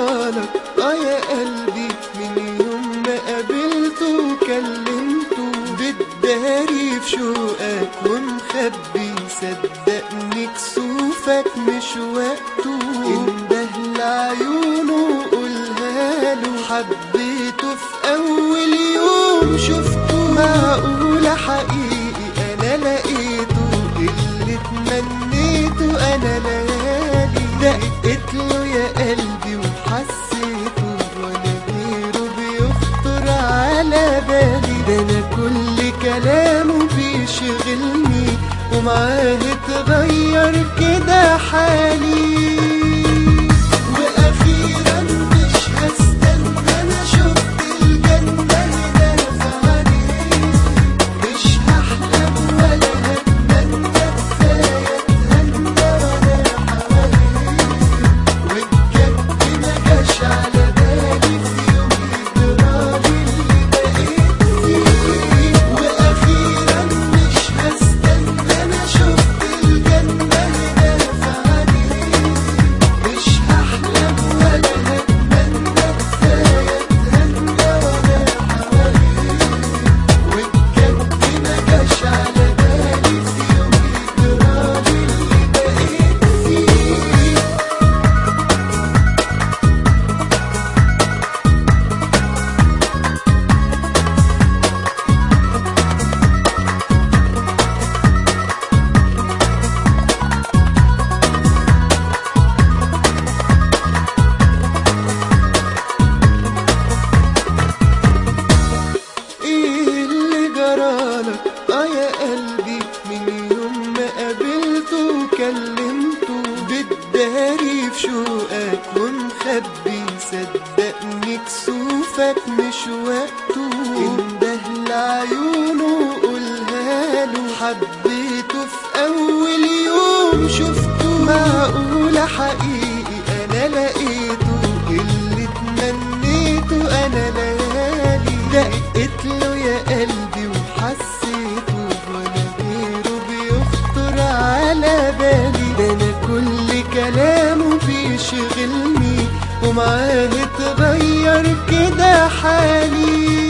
جرالك يا قلبي من يوم ما قابلته وكلمته؟ بتداري في شوقك ومخبي، صدقني كسوفك مش وقته. انده لعيونه قولها له حبيته في اول يوم شفته. معقولة حقيقي انا لقيته اللي تمنيته انا ليالي. دقت له يا قلبي وحسيته ولا غيره بيخطر على بالي. ده انا كل كلامه بيشغلني ومعاه اتغير كده حالي. واخيرا مش هستنى، انا شفت الجنة هنا في عينيه. مش هحلم ولا هتمنى، كفاية اتهنى وانا حواليه. وبجد ما جاش على بالي في يوم يجرالي اللي بقيت فيه. واخيرا مش هستنى، انا شفت الجنة هنا في عينيه. مش هحلم ولا هتمنى، كفاية اتهنى وانا حواليه. وبجد ما جاش على بالي في يوم يجرالي اللي بقيت فيه. ايه اللي جرالك يا قلبي من يوم ما قابلته وكلمته؟ بتداري في شوقك ومخبي، صدقني كسوفك مش وقته. انده لعيونه قولها له حبيته في اول يوم شفته. معقولة حقيقي انا لقيته اللي تمنيته انا ليالي. دقت له يا قلبي وحسيته ولا غيره بيخطر على بالي. ده انا كل كلامه بيشغلني ومعاه اتغير كده حالي.